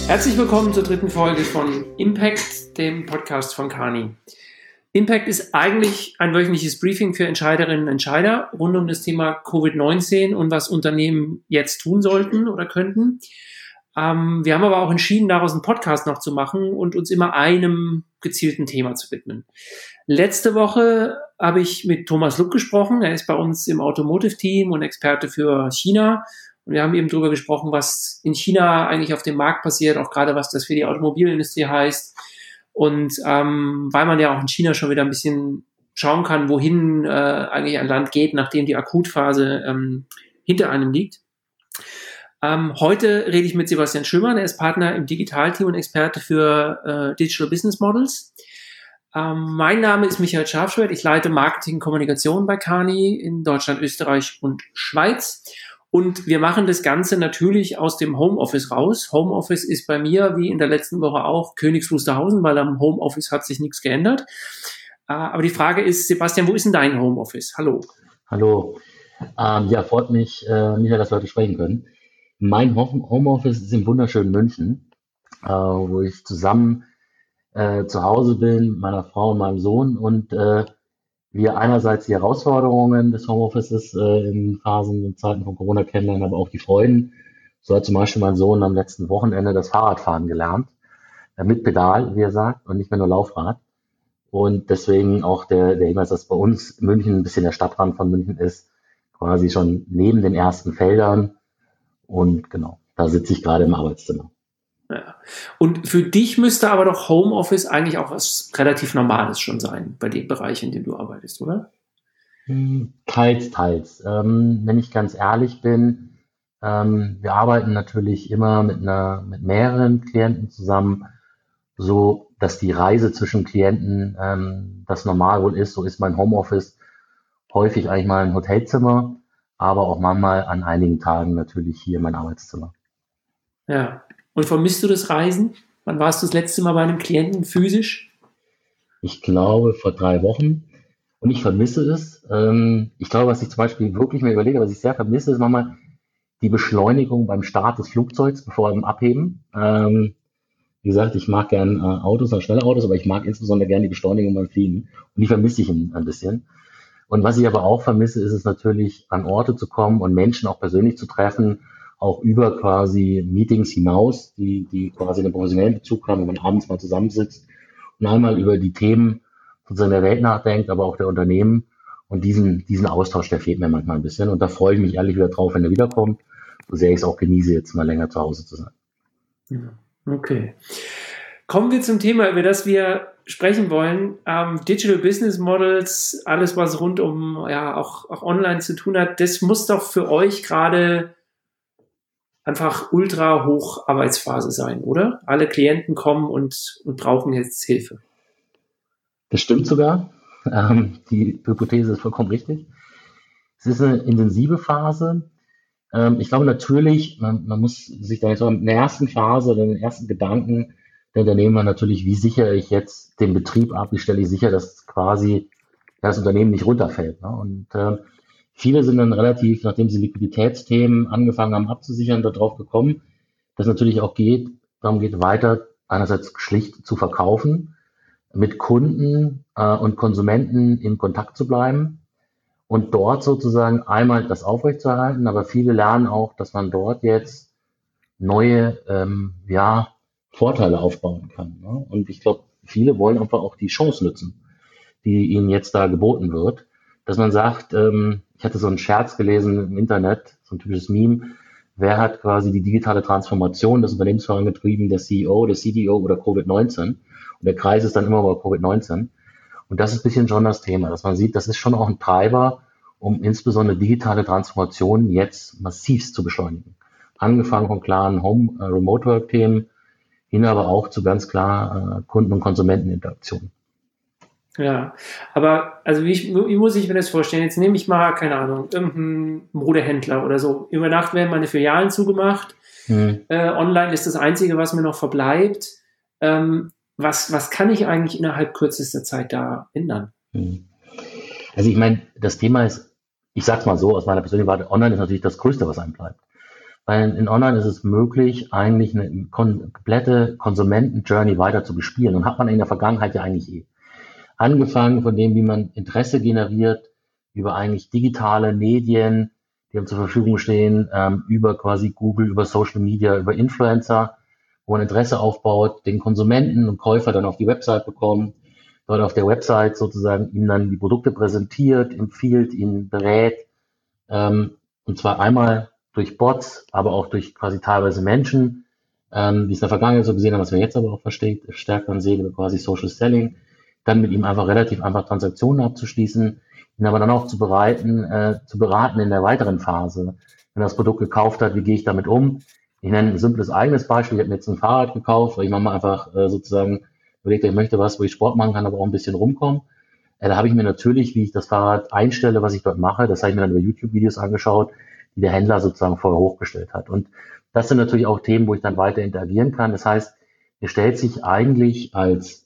Herzlich willkommen zur dritten Folge von Impact, dem Podcast von Kearney. Impact ist eigentlich ein wöchentliches Briefing für Entscheiderinnen und Entscheider rund um das Thema Covid-19 und was Unternehmen jetzt tun sollten oder könnten. Wir haben aber auch entschieden, daraus einen Podcast noch zu machen und uns immer einem gezielten Thema zu widmen. Letzte Woche habe ich mit Thomas Luck gesprochen. Er ist bei uns im Automotive-Team und Experte für China. Und wir haben eben darüber gesprochen, was in China eigentlich auf dem Markt passiert, auch gerade was das für die Automobilindustrie heißt. Und weil man ja auch in China schon wieder ein bisschen schauen kann, wohin eigentlich ein Land geht, nachdem die Akutphase hinter einem liegt. Heute rede ich mit Sebastian Schömann. Er ist Partner im Digitalteam und Experte für Digital Business Models. Mein Name ist Michael Scharfschwert. Ich leite Marketing und Kommunikation bei Kearney in Deutschland, Österreich und Schweiz. Und wir machen das Ganze natürlich aus dem Homeoffice raus. Homeoffice ist bei mir, wie in der letzten Woche auch, Königs Wusterhausen, weil am Homeoffice hat sich nichts geändert. Aber die Frage ist, Sebastian, wo ist denn dein Homeoffice? Hallo. Hallo. Freut mich, Michael, dass wir heute sprechen können. Mein Homeoffice ist im wunderschönen München, wo ich zusammen zu Hause bin, mit meiner Frau und meinem Sohn und wir einerseits die Herausforderungen des Homeoffices in Phasen und Zeiten von Corona kennenlernen, aber auch die Freuden. So hat zum Beispiel mein Sohn am letzten Wochenende das Fahrradfahren gelernt, mit Pedal, wie er sagt, und nicht mehr nur Laufrad. Und deswegen auch der Hinweis, dass bei uns München ein bisschen der Stadtrand von München ist, quasi schon neben den ersten Feldern. Und genau, da sitze ich gerade im Arbeitszimmer. Ja. Und für dich müsste aber doch Homeoffice eigentlich auch was relativ Normales schon sein, bei dem Bereich, in dem du arbeitest, oder? Teils, teils. Wenn ich ganz ehrlich bin, wir arbeiten natürlich immer mit mehreren Klienten zusammen, so dass die Reise zwischen Klienten das normal wohl ist. So ist mein Homeoffice häufig eigentlich mal ein Hotelzimmer, aber auch manchmal an einigen Tagen natürlich hier mein Arbeitszimmer. Ja. Und vermisst du das Reisen? Wann warst du das letzte Mal bei einem Klienten physisch? Ich glaube, vor 3 Wochen. Und ich vermisse es. Ich glaube, was ich zum Beispiel wirklich mir überlege, was ich sehr vermisse, ist manchmal die Beschleunigung beim Start des Flugzeugs, bevor wir abheben. Wie gesagt, ich mag gern Autos, auch schnelle Autos, aber ich mag insbesondere gern die Beschleunigung beim Fliegen. Und die vermisse ich ein bisschen. Und was ich aber auch vermisse, ist es natürlich, an Orte zu kommen und Menschen auch persönlich zu treffen, auch über quasi Meetings hinaus, die quasi einen professionellen Bezug haben, wo man abends mal zusammensitzt und einmal über die Themen sozusagen der Welt nachdenkt, aber auch der Unternehmen. Und diesen Austausch, der fehlt mir manchmal ein bisschen. Und da freue ich mich ehrlich wieder drauf, wenn er wiederkommt, so sehr ich es auch genieße, jetzt mal länger zu Hause zu sein. Ja, okay. Kommen wir zum Thema, über das wir sprechen wollen. Digital Business Models, alles, was rund um auch online zu tun hat, das muss doch für euch gerade einfach ultra hoch Arbeitsphase sein, oder? Alle Klienten kommen und brauchen jetzt Hilfe. Das stimmt sogar. Die Hypothese ist vollkommen richtig. Es ist eine intensive Phase. Ich glaube natürlich, man muss sich da jetzt in der ersten Phase, den ersten Gedanken der Unternehmer natürlich, wie sichere ich jetzt den Betrieb ab, wie stelle ich sicher, dass quasi das Unternehmen nicht runterfällt. Ne? Und viele sind dann relativ, nachdem sie Liquiditätsthemen angefangen haben abzusichern, darauf gekommen, dass es natürlich auch darum geht, weiter einerseits schlicht zu verkaufen, mit Kunden und Konsumenten in Kontakt zu bleiben und dort sozusagen einmal das aufrechtzuerhalten, aber viele lernen auch, dass man dort jetzt neue Vorteile aufbauen kann. Ne? Und ich glaube, viele wollen einfach auch die Chance nutzen, die ihnen jetzt da geboten wird, dass man sagt, ich hatte so einen Scherz gelesen im Internet, so ein typisches Meme, wer hat quasi die digitale Transformation des Unternehmens vorangetrieben, der CEO, der CDO oder Covid-19? Und der Kreis ist dann immer bei Covid-19. Und das ist ein bisschen schon das Thema, dass man sieht, das ist schon auch ein Treiber, um insbesondere digitale Transformationen jetzt massivst zu beschleunigen. Angefangen von klaren Remote-Work-Themen hin aber auch zu ganz klar Kunden- und Konsumenteninteraktionen. Ja, aber also wie muss ich mir das vorstellen? Jetzt nehme ich mal, keine Ahnung, irgendeinen Modehändler oder so. Über Nacht werden meine Filialen zugemacht. Online ist das Einzige, was mir noch verbleibt. Was kann ich eigentlich innerhalb kürzester Zeit da ändern? Also ich meine, das Thema ist, ich sag's mal so, aus meiner persönlichen Warte, online ist natürlich das Größte, was einem bleibt. weil in Online ist es möglich, eigentlich eine komplette Konsumenten-Journey weiter zu bespielen und hat man in der Vergangenheit ja eigentlich eh. Angefangen von dem, wie man Interesse generiert, über eigentlich digitale Medien, die uns zur Verfügung stehen, über quasi Google, über Social Media, über Influencer, wo man Interesse aufbaut, den Konsumenten und Käufer dann auf die Website bekommt, dort auf der Website sozusagen ihm dann die Produkte präsentiert, empfiehlt, ihn berät, und zwar einmal durch Bots, aber auch durch quasi teilweise Menschen, die es in der Vergangenheit so gesehen haben, was wir jetzt aber auch versteht, stärker sehen über quasi Social Selling, dann mit ihm einfach relativ einfach Transaktionen abzuschließen, ihn aber dann auch zu beraten in der weiteren Phase. Wenn er das Produkt gekauft hat, wie gehe ich damit um? Ich nenne ein simples eigenes Beispiel. Ich habe mir jetzt ein Fahrrad gekauft, weil ich manchmal einfach sozusagen überlegt, ich möchte was, wo ich Sport machen kann, aber auch ein bisschen rumkommen. Da habe ich mir natürlich, wie ich das Fahrrad einstelle, was ich dort mache, das habe ich mir dann über YouTube-Videos angeschaut, die der Händler sozusagen vorher hochgestellt hat. Und das sind natürlich auch Themen, wo ich dann weiter interagieren kann. Das heißt, er stellt sich eigentlich als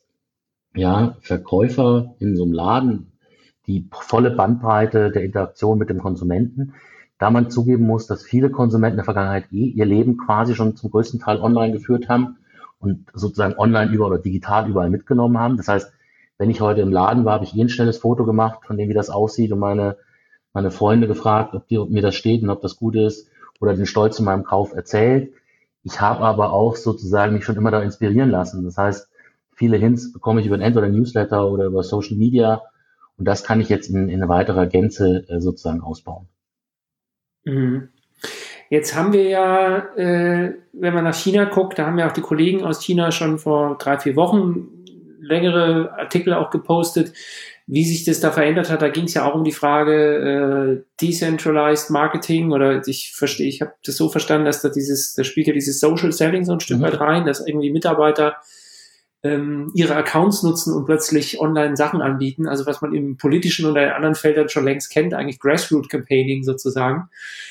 Verkäufer in so einem Laden die volle Bandbreite der Interaktion mit dem Konsumenten, da man zugeben muss, dass viele Konsumenten in der Vergangenheit ihr Leben quasi schon zum größten Teil online geführt haben und sozusagen online oder digital überall mitgenommen haben. Das heißt, wenn ich heute im Laden war, habe ich ein schnelles Foto gemacht, von dem, wie das aussieht und meine Freunde gefragt, ob mir das steht und ob das gut ist oder den Stolz zu meinem Kauf erzählt. Ich habe aber auch sozusagen mich schon immer da inspirieren lassen. Das heißt, viele Hints bekomme ich über entweder Newsletter oder über Social Media und das kann ich jetzt in weiterer Gänze sozusagen ausbauen. Mhm. Jetzt haben wir ja, wenn man nach China guckt, da haben ja auch die Kollegen aus China schon vor 3-4 Wochen längere Artikel auch gepostet, wie sich das da verändert hat. Da ging es ja auch um die Frage Decentralized Marketing oder ich habe das so verstanden, dass da spielt ja dieses Social Selling so ein Stück weit rein, dass irgendwie Mitarbeiter ihre Accounts nutzen und plötzlich online Sachen anbieten. Also was man im politischen oder in anderen Feldern schon längst kennt, eigentlich Grassroot Campaigning sozusagen.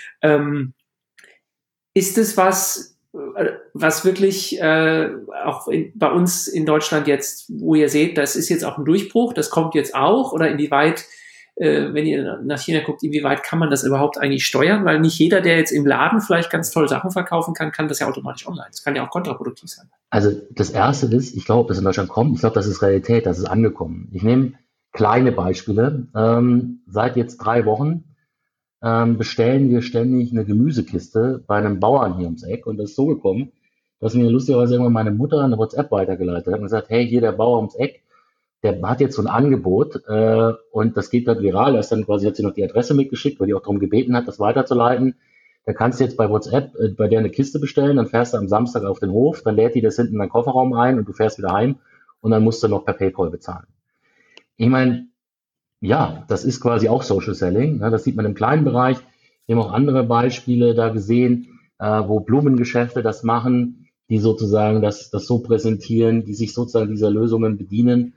Ist es was wirklich auch bei uns in Deutschland jetzt, wo ihr seht, das ist jetzt auch ein Durchbruch, das kommt jetzt auch? Oder inwieweit, wenn ihr nach China guckt, inwieweit kann man das überhaupt eigentlich steuern? Weil nicht jeder, der jetzt im Laden vielleicht ganz toll Sachen verkaufen kann das ja automatisch online. Das kann ja auch kontraproduktiv sein. Also das Erste ist, ich glaube, dass in Deutschland kommt, ich glaube, das ist Realität, das ist angekommen. Ich nehme kleine Beispiele. Seit jetzt 3 Wochen bestellen wir ständig eine Gemüsekiste bei einem Bauern hier ums Eck. Und das ist so gekommen, dass mir lustigerweise irgendwann meine Mutter eine WhatsApp weitergeleitet hat und gesagt, hey, hier der Bauer ums Eck, der hat jetzt so ein Angebot und das geht gerade viral. Er ist dann quasi, hat sie noch die Adresse mitgeschickt, weil die auch darum gebeten hat, das weiterzuleiten. Da kannst du jetzt bei WhatsApp bei der eine Kiste bestellen, dann fährst du am Samstag auf den Hof, dann lädt die das hinten in deinen Kofferraum ein und du fährst wieder heim und dann musst du noch per PayPal bezahlen. Ich meine, ja, das ist quasi auch Social Selling. Ne? Das sieht man im kleinen Bereich. Wir haben auch andere Beispiele da gesehen, wo Blumengeschäfte das machen, die sozusagen das so präsentieren, die sich sozusagen dieser Lösungen bedienen.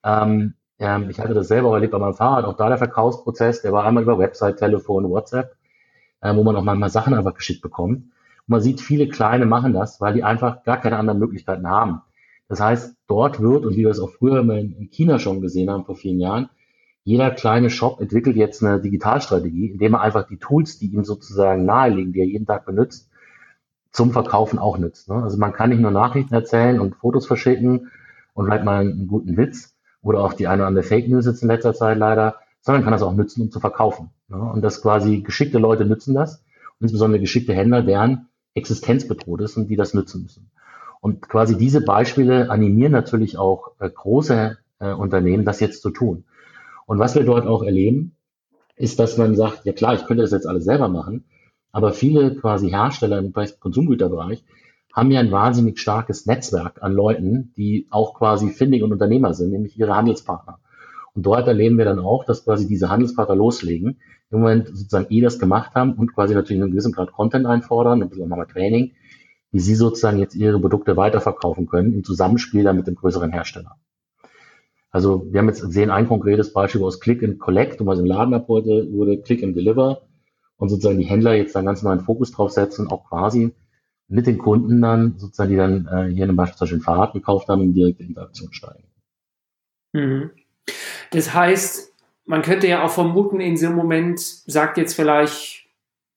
Ich hatte das selber auch erlebt bei meinem Fahrrad. Auch da der Verkaufsprozess, der war einmal über Website, Telefon, WhatsApp, wo man auch manchmal Sachen einfach geschickt bekommt. Und man sieht, viele Kleine machen das, weil die einfach gar keine anderen Möglichkeiten haben. Das heißt, dort wird, und wie wir es auch früher in China schon gesehen haben vor vielen Jahren, jeder kleine Shop entwickelt jetzt eine Digitalstrategie, indem er einfach die Tools, die ihm sozusagen naheliegen, die er jeden Tag benutzt, zum Verkaufen auch nützt. Ne? Also man kann nicht nur Nachrichten erzählen und Fotos verschicken und vielleicht mal einen guten Witz oder auch die eine oder andere Fake News jetzt in letzter Zeit leider, sondern kann das auch nutzen, um zu verkaufen. Ne? Und das quasi geschickte Leute nützen das, und insbesondere geschickte Händler, deren Existenz bedroht ist und die das nutzen müssen. Und quasi diese Beispiele animieren natürlich auch große Unternehmen, das jetzt zu tun. Und was wir dort auch erleben, ist, dass man sagt, ja klar, ich könnte das jetzt alles selber machen, aber viele quasi Hersteller im Konsumgüterbereich haben ja ein wahnsinnig starkes Netzwerk an Leuten, die auch quasi Finding und Unternehmer sind, nämlich ihre Handelspartner. Und dort erleben wir dann auch, dass quasi diese Handelspartner loslegen, im Moment sozusagen das gemacht haben und quasi natürlich in einem gewissen Grad Content einfordern, ein bisschen mal Training, wie sie sozusagen jetzt ihre Produkte weiterverkaufen können im Zusammenspiel dann mit dem größeren Hersteller. Also wir haben jetzt gesehen, ein konkretes Beispiel aus Click and Collect, und was im Laden ab heute wurde Click and Deliver, und sozusagen die Händler jetzt einen ganz neuen Fokus drauf setzen, auch quasi mit den Kunden dann, sozusagen, die dann hier in einem beispielsweise ein Fahrrad gekauft haben, in direkte Interaktion steigen. Mhm. Das heißt, man könnte ja auch vermuten, in so einem Moment sagt jetzt vielleicht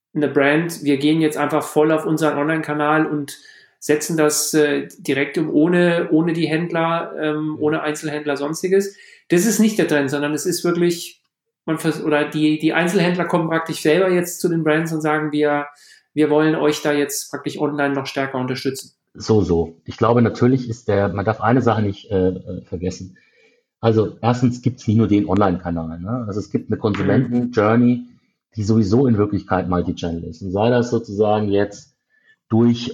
eine Brand, wir gehen jetzt einfach voll auf unseren Online-Kanal und setzen das direkt ohne die Händler, ohne Einzelhändler, sonstiges. Das ist nicht der Trend, sondern es ist wirklich, oder die Einzelhändler kommen praktisch selber jetzt zu den Brands und sagen, wir wollen euch da jetzt praktisch online noch stärker unterstützen. So. Ich glaube, natürlich man darf eine Sache nicht vergessen. Also erstens gibt es nicht nur den Online-Kanal. Ne? Also es gibt eine Konsumenten-Journey, die sowieso in Wirklichkeit Multi-Channel ist. Und sei das sozusagen jetzt durch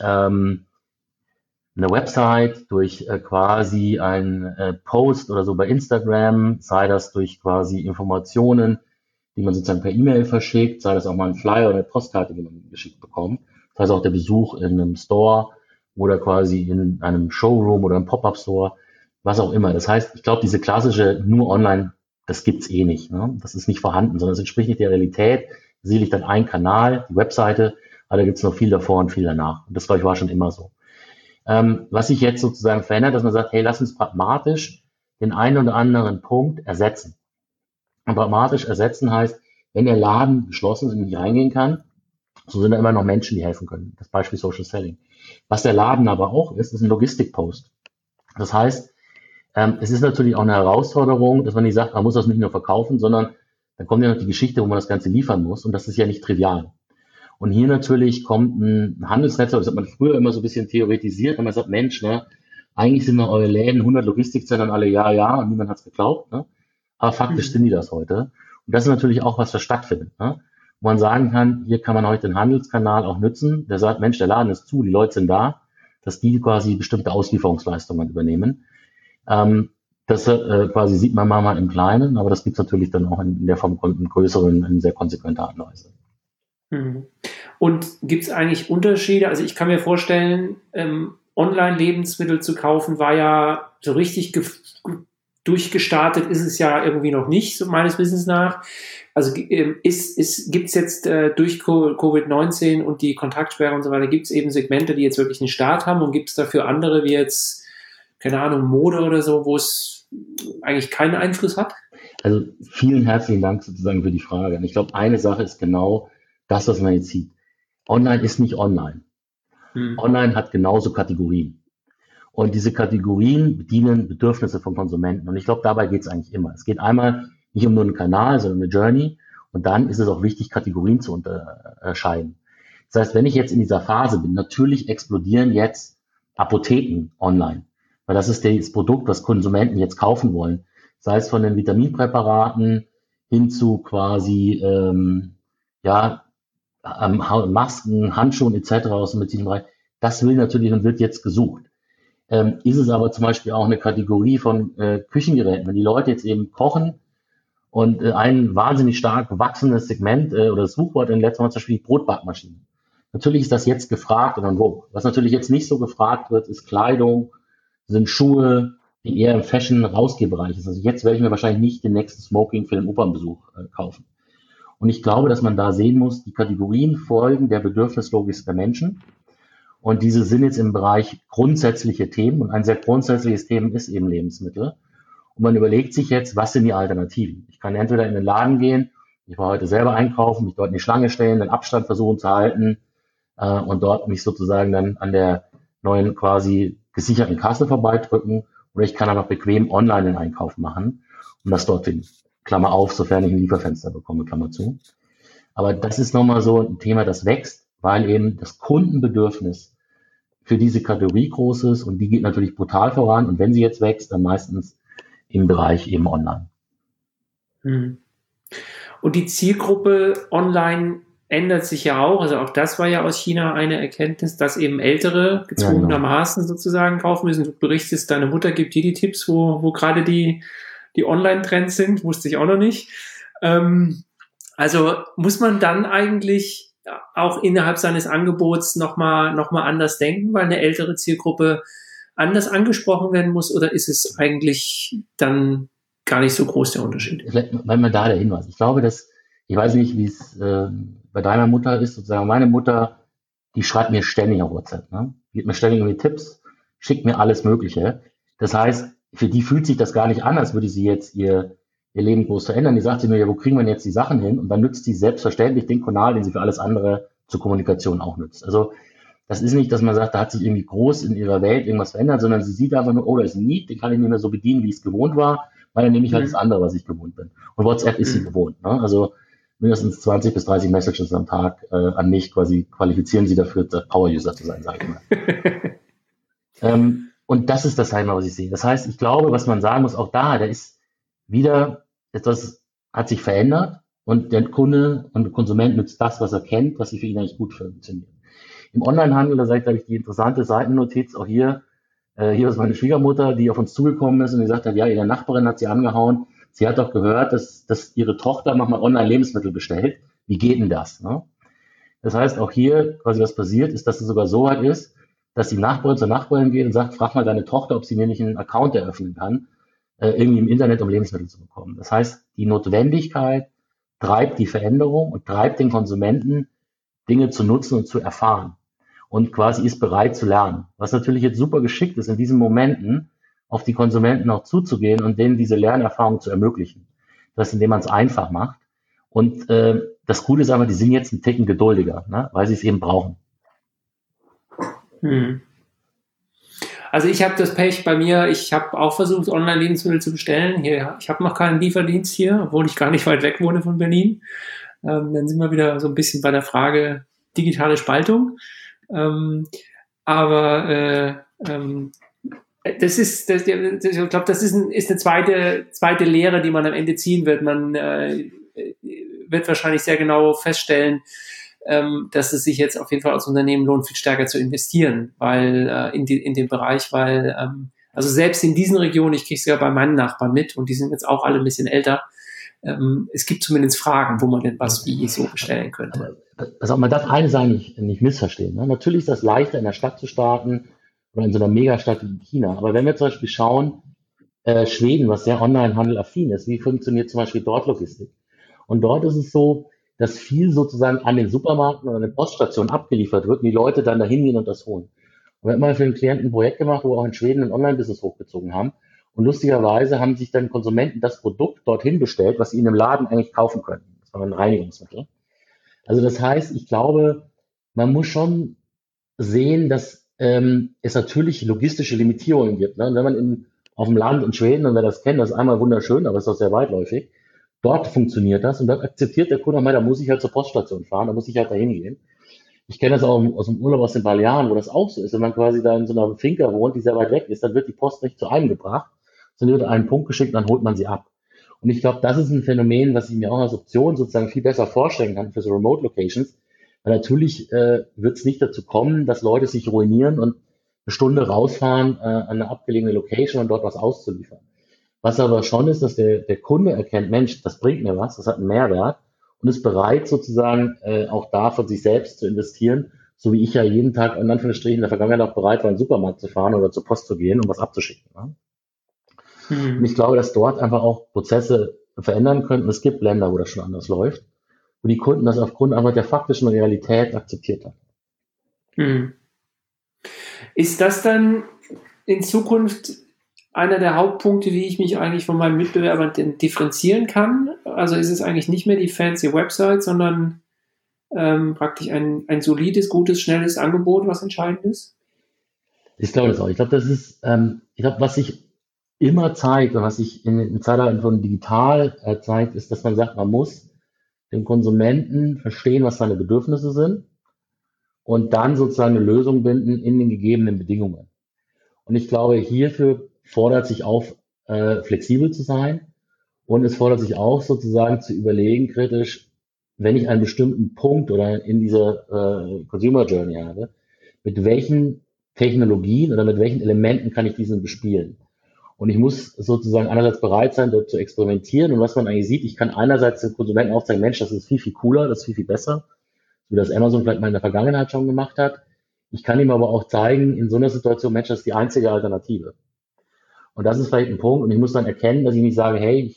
eine Website, durch quasi ein Post oder so bei Instagram, sei das durch quasi Informationen, die man sozusagen per E-Mail verschickt, sei das auch mal ein Flyer oder eine Postkarte, die man geschickt bekommt, sei es auch der Besuch in einem Store oder quasi in einem Showroom oder einem Pop-Up-Store, was auch immer. Das heißt, ich glaube, diese klassische nur online, das gibt's eh nicht. Ne? Das ist nicht vorhanden, sondern es entspricht nicht der Realität. Sicherlich dann ein Kanal, die Webseite, aber da gibt's noch viel davor und viel danach. Und das, glaube ich, war schon immer so. Was sich jetzt sozusagen verändert, dass man sagt, hey, lass uns pragmatisch den einen oder anderen Punkt ersetzen. Und pragmatisch ersetzen heißt, wenn der Laden geschlossen ist und nicht reingehen kann, so sind da immer noch Menschen, die helfen können. Das Beispiel Social Selling. Was der Laden aber auch ist ein Logistikpost. Das heißt, es ist natürlich auch eine Herausforderung, dass man nicht sagt, man muss das nicht nur verkaufen, sondern dann kommt ja noch die Geschichte, wo man das Ganze liefern muss. Und das ist ja nicht trivial. Und hier natürlich kommt ein Handelsnetzwerk, das hat man früher immer so ein bisschen theoretisiert, wenn man sagt, Mensch, ne, eigentlich sind noch eure Läden 100 Logistikzentren alle ja, und niemand hat's geglaubt. Ne? Aber faktisch sind die das heute. Und das ist natürlich auch, was da stattfindet. Ne? Wo man sagen kann, hier kann man heute den Handelskanal auch nutzen, der sagt, Mensch, der Laden ist zu, die Leute sind da, dass die quasi bestimmte Auslieferungsleistungen übernehmen. Das quasi sieht man mal im Kleinen, aber das gibt's natürlich dann auch in der Form im größeren, in sehr konsequenter Art und Weise. Und gibt es eigentlich Unterschiede? Also ich kann mir vorstellen, Online-Lebensmittel zu kaufen war ja so richtig durchgestartet, ist es ja irgendwie noch nicht, so meines Wissens nach. Also gibt es jetzt durch Covid-19 und die Kontaktsperre und so weiter, gibt es eben Segmente, die jetzt wirklich einen Start haben, und gibt es dafür andere, wie jetzt, keine Ahnung, Mode oder so, wo es eigentlich keinen Einfluss hat? Also vielen herzlichen Dank sozusagen für die Frage. Und ich glaube, eine Sache ist genau das, was man jetzt sieht. Online ist nicht online. Online hat genauso Kategorien. Und diese Kategorien bedienen Bedürfnisse von Konsumenten. Und ich glaube, dabei geht es eigentlich immer. Es geht einmal nicht um nur einen Kanal, sondern eine Journey. Und dann ist es auch wichtig, Kategorien zu unterscheiden. Das heißt, wenn ich jetzt in dieser Phase bin, natürlich explodieren jetzt Apotheken online. Weil das ist das Produkt, was Konsumenten jetzt kaufen wollen. Sei es von den Vitaminpräparaten hin zu quasi Masken, Handschuhen etc. aus dem medizinischen Bereich. Das will natürlich und wird jetzt gesucht. Ist es aber zum Beispiel auch eine Kategorie von Küchengeräten. Wenn die Leute jetzt eben kochen und ein wahnsinnig stark wachsendes Segment oder das Suchwort in letzter Mal zum Beispiel Brotbackmaschinen. Natürlich ist das jetzt gefragt und en vogue. Was natürlich jetzt nicht so gefragt wird, ist Kleidung, sind Schuhe, die eher im Fashion-Rausgehbereich ist. Also jetzt werde ich mir wahrscheinlich nicht den nächsten Smoking für den Opernbesuch kaufen. Und ich glaube, dass man da sehen muss, die Kategorien folgen der Bedürfnislogik der Menschen. Und diese sind jetzt im Bereich grundsätzliche Themen. Und ein sehr grundsätzliches Thema ist eben Lebensmittel. Und man überlegt sich jetzt, was sind die Alternativen? Ich kann entweder in den Laden gehen, ich war heute selber einkaufen, mich dort in die Schlange stellen, den Abstand versuchen zu halten und dort mich sozusagen dann an der neuen quasi gesicherten Kasse vorbeidrücken. Oder ich kann aber bequem online den Einkauf machen und das dort finden. Klammer auf, sofern ich ein Lieferfenster bekomme, Klammer zu. Aber das ist nochmal so ein Thema, das wächst, weil eben das Kundenbedürfnis für diese Kategorie groß ist und die geht natürlich brutal voran. Und wenn sie jetzt wächst, dann meistens im Bereich eben online. Und die Zielgruppe online ändert sich ja auch. Also auch das war ja aus China eine Erkenntnis, dass eben Ältere gezwungenermaßen sozusagen kaufen müssen. Du berichtest, deine Mutter gibt dir die Tipps, wo gerade die Online-Trends sind. Wusste ich auch noch nicht. Also muss man dann eigentlich auch innerhalb seines Angebots noch mal anders denken, weil eine ältere Zielgruppe anders angesprochen werden muss, oder ist es eigentlich dann gar nicht so groß der Unterschied? Vielleicht mal da der Hinweis. Ich glaube, ich weiß nicht, wie es bei deiner Mutter ist, sozusagen meine Mutter, die schreibt mir ständig auf WhatsApp, ne? Gibt mir ständig irgendwie Tipps, schickt mir alles Mögliche. Das heißt, für die fühlt sich das gar nicht an, als würde sie jetzt ihr ihr Leben groß verändern. Die sagt sich nur, ja, wo kriegen wir denn jetzt die Sachen hin? Und dann nützt die selbstverständlich den Kanal, den sie für alles andere zur Kommunikation auch nutzt. Also das ist nicht, dass man sagt, da hat sich irgendwie groß in ihrer Welt irgendwas verändert, sondern sie sieht einfach nur, oh, da ist ein Need, den kann ich nicht mehr so bedienen, wie ich es gewohnt war, weil dann nehme ich halt das andere, was ich gewohnt bin. Und WhatsApp ist sie gewohnt. Ne? Also mindestens 20 bis 30 Messages am Tag an mich quasi qualifizieren sie dafür, der Power-User zu sein, sage ich mal. Und das ist das halt mal, was ich sehe. Das heißt, ich glaube, was man sagen muss, auch da ist wieder etwas, hat sich verändert und der Kunde und der Konsument nutzt das, was er kennt, was sich für ihn eigentlich gut funktioniert. Im Onlinehandel, da sage ich, glaube ich, die interessante Seitennotiz auch hier ist meine Schwiegermutter, die auf uns zugekommen ist und die sagt hat, ja, ihre Nachbarin hat sie angehauen. Sie hat doch gehört, dass ihre Tochter manchmal online Lebensmittel bestellt. Wie geht denn das? Ne? Das heißt, auch hier quasi was passiert ist, dass es sogar so weit ist, dass die Nachbarin zur Nachbarin geht und sagt, frag mal deine Tochter, ob sie mir nicht einen Account eröffnen kann, irgendwie im Internet, um Lebensmittel zu bekommen. Das heißt, die Notwendigkeit treibt die Veränderung und treibt den Konsumenten, Dinge zu nutzen und zu erfahren und quasi ist bereit zu lernen. Was natürlich jetzt super geschickt ist, in diesen Momenten auf die Konsumenten auch zuzugehen und denen diese Lernerfahrung zu ermöglichen. Das, indem man es einfach macht. Und das Gute ist aber, die sind jetzt einen Ticken geduldiger, ne? Weil sie es eben brauchen. Also ich habe das Pech bei mir, ich habe auch versucht, Online-Lebensmittel zu bestellen. Hier, ich habe noch keinen Lieferdienst hier, obwohl ich gar nicht weit weg wohne von Berlin. Dann sind wir wieder so ein bisschen bei der Frage digitale Spaltung. Aber ich glaube, das ist eine zweite Lehre, die man am Ende ziehen wird. Man wird wahrscheinlich sehr genau feststellen, dass es sich jetzt auf jeden Fall als Unternehmen lohnt, viel stärker zu investieren, weil in den Bereich, weil also selbst in diesen Regionen, ich kriege es ja bei meinen Nachbarn mit und die sind jetzt auch alle ein bisschen älter, es gibt zumindest Fragen, wo man denn was wie so bestellen könnte. Also man darf eine Sache nicht missverstehen. Ne? Natürlich ist das leichter, in der Stadt zu starten oder in so einer Megastadt wie China. Aber wenn wir zum Beispiel schauen, Schweden, was sehr Onlinehandel-affin ist, wie funktioniert zum Beispiel dort Logistik? Und dort ist es so, dass viel sozusagen an den Supermärkten oder an den Poststationen abgeliefert wird und die Leute dann dahin gehen und das holen. Und wir haben mal für einen Klienten ein Projekt gemacht, wo wir auch in Schweden ein Online-Business hochgezogen haben. Und lustigerweise haben sich dann Konsumenten das Produkt dorthin bestellt, was sie in einem Laden eigentlich kaufen könnten. Das war ein Reinigungsmittel. Also das heißt, ich glaube, man muss schon sehen, dass es natürlich logistische Limitierungen gibt. Ne? Und wenn man auf dem Land in Schweden, und wer das kennt, das ist einmal wunderschön, aber es ist auch sehr weitläufig. Dort funktioniert das und dort akzeptiert der Kunde auch mal, da muss ich halt zur Poststation fahren, da muss ich halt dahin gehen. Ich kenne das auch aus dem Urlaub aus den Balearen, wo das auch so ist. Wenn man quasi da in so einer Finca wohnt, die sehr weit weg ist, dann wird die Post nicht zu einem gebracht, sondern wird an einen Punkt geschickt, dann holt man sie ab. Und ich glaube, das ist ein Phänomen, was ich mir auch als Option sozusagen viel besser vorstellen kann für so Remote Locations. Weil natürlich wird es nicht dazu kommen, dass Leute sich ruinieren und eine Stunde rausfahren an eine abgelegene Location und dort was auszuliefern. Was aber schon ist, dass der Kunde erkennt, Mensch, das bringt mir was, das hat einen Mehrwert und ist bereit sozusagen auch da von sich selbst zu investieren, so wie ich ja jeden Tag in Anführungsstrichen in der Vergangenheit auch bereit war, in den Supermarkt zu fahren oder zur Post zu gehen, um was abzuschicken. Ne? Und ich glaube, dass dort einfach auch Prozesse verändern könnten. Es gibt Länder, wo das schon anders läuft, wo die Kunden das aufgrund einfach der faktischen Realität akzeptiert haben. Ist das dann in Zukunft einer der Hauptpunkte, wie ich mich eigentlich von meinen Mitbewerbern differenzieren kann? Also ist es eigentlich nicht mehr die fancy Website, sondern praktisch ein solides, gutes, schnelles Angebot, was entscheidend ist? Ich glaube das auch. Ich glaube, das ist, was sich immer zeigt und was sich in Zeitalter von digital zeigt, ist, dass man sagt, man muss den Konsumenten verstehen, was seine Bedürfnisse sind und dann sozusagen eine Lösung binden in den gegebenen Bedingungen. Und ich glaube, hierfür fordert sich auf, flexibel zu sein und es fordert sich auch sozusagen zu überlegen, kritisch, wenn ich einen bestimmten Punkt oder in dieser Consumer Journey habe, mit welchen Technologien oder mit welchen Elementen kann ich diesen bespielen? Und ich muss sozusagen einerseits bereit sein, dort zu experimentieren. Und was man eigentlich sieht, ich kann einerseits dem Konsumenten aufzeigen, Mensch, das ist viel, viel cooler, das ist viel, viel besser, wie das Amazon vielleicht mal in der Vergangenheit schon gemacht hat. Ich kann ihm aber auch zeigen, in so einer Situation, Mensch, das ist die einzige Alternative. Und das ist vielleicht ein Punkt. Und ich muss dann erkennen, dass ich nicht sage, hey,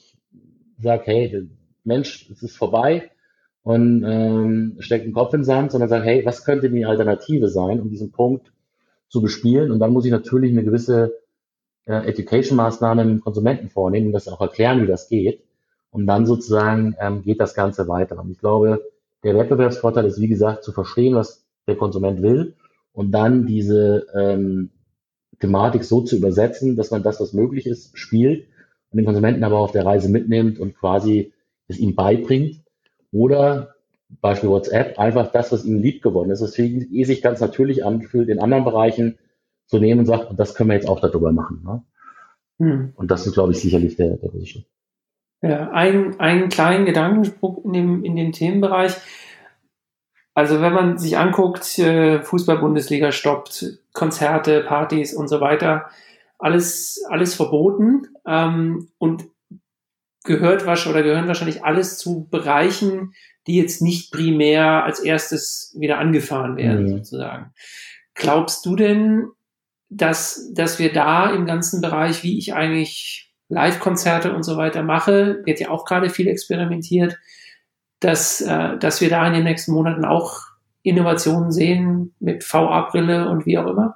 Mensch, es ist vorbei und steckt den Kopf in den Sand, sondern sage, hey, was könnte die Alternative sein, um diesen Punkt zu bespielen? Und dann muss ich natürlich eine gewisse Education-Maßnahmen mit dem Konsumenten vornehmen und das auch erklären, wie das geht. Und dann sozusagen geht das Ganze weiter. Und ich glaube, der Wettbewerbsvorteil ist, wie gesagt, zu verstehen, was der Konsument will und dann diese Thematik so zu übersetzen, dass man das, was möglich ist, spielt und den Konsumenten aber auf der Reise mitnimmt und quasi es ihm beibringt. Oder Beispiel WhatsApp, einfach das, was ihm lieb geworden ist, was für ihn sich ganz natürlich anfühlt, in anderen Bereichen zu nehmen und sagt, das können wir jetzt auch darüber machen. Ne? Hm. Und das ist, glaube ich, sicherlich der große Schritt. Ja, einen kleinen Gedankensprung in dem Themenbereich. Also wenn man sich anguckt, Fußball-Bundesliga stoppt, Konzerte, Partys und so weiter, alles verboten und gehören wahrscheinlich alles zu Bereichen, die jetzt nicht primär als erstes wieder angefahren werden, sozusagen. Glaubst du denn, dass wir da im ganzen Bereich, wie ich eigentlich Live-Konzerte und so weiter mache, wird ja auch gerade viel experimentiert, dass wir da in den nächsten Monaten auch Innovationen sehen mit VR-Brille und wie auch immer?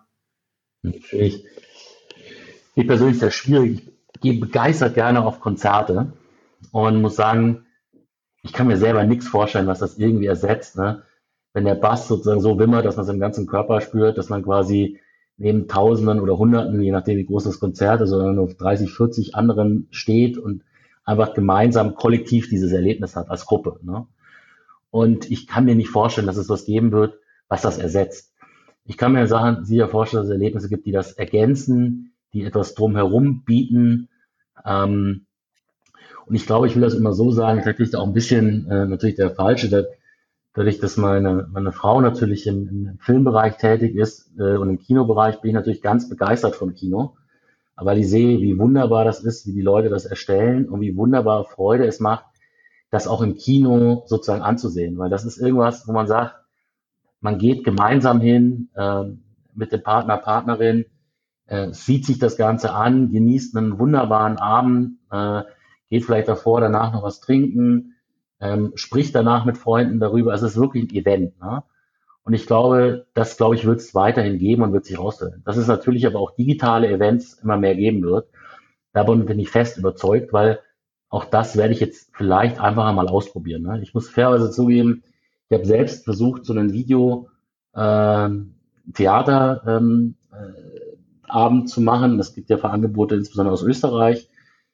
Ich persönlich sehr schwierig. Ich gehe begeistert gerne auf Konzerte und muss sagen, ich kann mir selber nichts vorstellen, was das irgendwie ersetzt. Ne? Wenn der Bass sozusagen so wimmert, dass man seinen ganzen Körper spürt, dass man quasi neben Tausenden oder Hunderten, je nachdem wie groß das Konzert ist, oder nur 30, 40 anderen steht und einfach gemeinsam kollektiv dieses Erlebnis hat als Gruppe. Ne? Und ich kann mir nicht vorstellen, dass es was geben wird, was das ersetzt. Ich kann mir sicher vorstellen, dass es Erlebnisse gibt, die das ergänzen, die etwas drumherum bieten. Und ich glaube, ich will das immer so sagen, vielleicht ist da auch ein bisschen natürlich der Falsche, dadurch, dass meine Frau natürlich im Filmbereich tätig ist und im Kinobereich, bin ich natürlich ganz begeistert vom Kino. Aber weil ich sehe, wie wunderbar das ist, wie die Leute das erstellen und wie wunderbare Freude es macht, das auch im Kino sozusagen anzusehen. Weil das ist irgendwas, wo man sagt, man geht gemeinsam hin mit dem Partner, Partnerin, sieht sich das Ganze an, genießt einen wunderbaren Abend, geht vielleicht davor, danach noch was trinken, spricht danach mit Freunden darüber. Es ist wirklich ein Event. Ne? Und ich glaube, wird es weiterhin geben und wird sich rausstellen. Dass es natürlich aber auch digitale Events immer mehr geben wird. Davon bin ich fest überzeugt, weil auch das werde ich jetzt vielleicht einfach mal ausprobieren. Ne? Ich muss fairerweise zugeben, ich habe selbst versucht, so einen Video-Theater Abend zu machen. Das gibt ja für Angebote, insbesondere aus Österreich,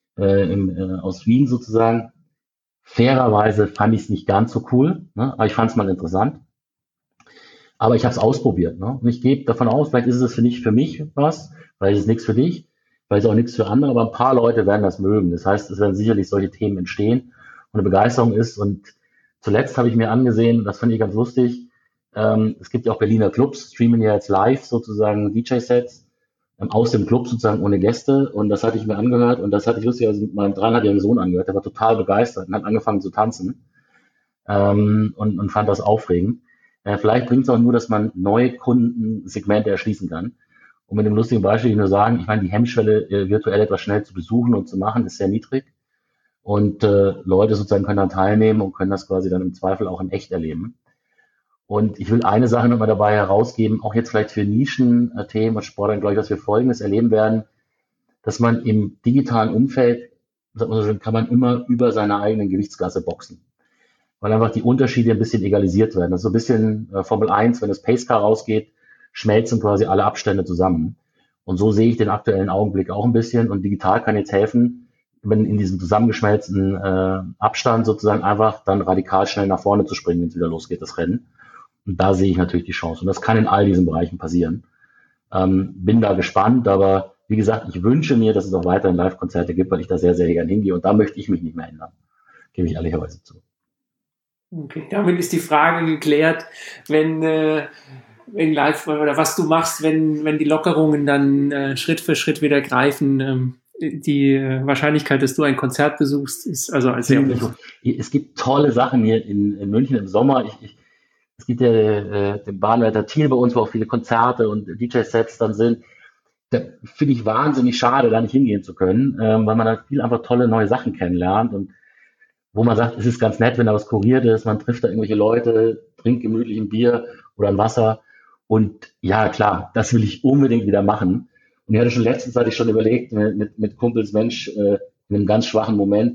aus Wien sozusagen. Fairerweise fand ich es nicht ganz so cool, ne? Aber ich fand es mal interessant. Aber ich habe es ausprobiert. Ne? Und ich gehe davon aus, vielleicht ist es für mich was, weil es ist nichts für dich, weil es auch nichts für andere, aber ein paar Leute werden das mögen. Das heißt, es werden sicherlich solche Themen entstehen und eine Begeisterung ist. Und zuletzt habe ich mir angesehen, das fand ich ganz lustig, es gibt ja auch Berliner Clubs, streamen ja jetzt live sozusagen DJ-Sets aus dem Club sozusagen ohne Gäste. Und das hatte ich mir angehört und das hatte ich lustigerweise mit meinem 3,5-jährigen Sohn angehört. Der war total begeistert und hat angefangen zu tanzen und fand das aufregend. Vielleicht bringt es auch nur, dass man neue Kundensegmente erschließen kann. Und mit dem lustigen Beispiel nur sagen, ich meine, die Hemmschwelle, virtuell etwas schnell zu besuchen und zu machen, ist sehr niedrig. Und Leute sozusagen können dann teilnehmen und können das quasi dann im Zweifel auch in echt erleben. Und ich will eine Sache nochmal dabei herausgeben, auch jetzt vielleicht für Nischenthemen und Sport, dann glaube ich, dass wir Folgendes erleben werden, dass man im digitalen Umfeld, sagt man so schön, kann man immer über seine eigenen Gewichtsklasse boxen. Weil einfach die Unterschiede ein bisschen egalisiert werden. Das ist so ein bisschen Formel 1, wenn das Pacecar rausgeht, schmelzen quasi alle Abstände zusammen. Und so sehe ich den aktuellen Augenblick auch ein bisschen. Und digital kann jetzt helfen, wenn in diesem zusammengeschmelzten Abstand sozusagen einfach dann radikal schnell nach vorne zu springen, wenn es wieder losgeht, das Rennen. Und da sehe ich natürlich die Chance. Und das kann in all diesen Bereichen passieren. Bin da gespannt, aber wie gesagt, ich wünsche mir, dass es auch weiterhin Live-Konzerte gibt, weil ich da sehr, sehr gerne hingehe. Und da möchte ich mich nicht mehr ändern. Gebe ich ehrlicherweise zu. Okay, damit ist die Frage geklärt, wenn live oder was du machst, wenn die Lockerungen dann Schritt für Schritt wieder greifen. Die Wahrscheinlichkeit, dass du ein Konzert besuchst, ist also sehr hoch. Es gibt tolle Sachen hier in München im Sommer. Es gibt ja den Bahnwärter Thiel bei uns, wo auch viele Konzerte und DJ-Sets dann sind. Da finde ich wahnsinnig schade, da nicht hingehen zu können, weil man da viel einfach tolle neue Sachen kennenlernt und wo man sagt, es ist ganz nett, wenn da was kuriert ist, man trifft da irgendwelche Leute, trinkt gemütlich ein Bier oder ein Wasser. Und ja, klar, das will ich unbedingt wieder machen. Und ich hatte schon letztens, hatte ich schon überlegt, mit Kumpels, Mensch, in einem ganz schwachen Moment,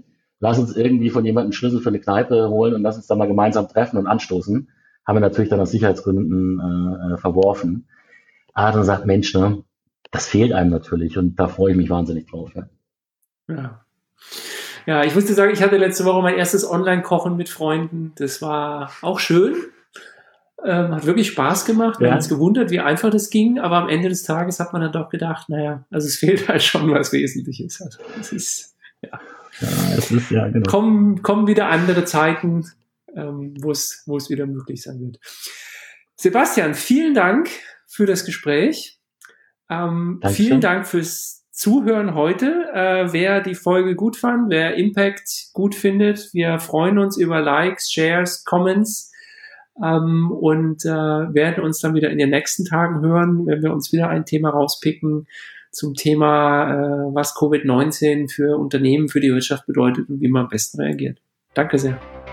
lass uns irgendwie von jemandem einen Schlüssel für eine Kneipe holen und lass uns da mal gemeinsam treffen und anstoßen. Haben wir natürlich dann aus Sicherheitsgründen verworfen. Aber dann sagt, Mensch, ne, das fehlt einem natürlich und da freue ich mich wahnsinnig drauf. Ja. Ja. Ja, ich muss dir sagen, ich hatte letzte Woche mein erstes Online-Kochen mit Freunden. Das war auch schön. Hat wirklich Spaß gemacht. Wir haben uns gewundert, wie einfach das ging, aber am Ende des Tages hat man dann doch gedacht, naja, also es fehlt halt schon was Wesentliches. Also es ist, ja. Es ist, ja, genau. Kommen wieder andere Zeiten, wo es wieder möglich sein wird. Sebastian, vielen Dank für das Gespräch. Vielen Dank fürs Zuhören heute. Wer die Folge gut fand, wer Impact gut findet, wir freuen uns über Likes, Shares, Comments und werden uns dann wieder in den nächsten Tagen hören, wenn wir uns wieder ein Thema rauspicken zum Thema, was Covid-19 für Unternehmen, für die Wirtschaft bedeutet und wie man am besten reagiert. Danke sehr.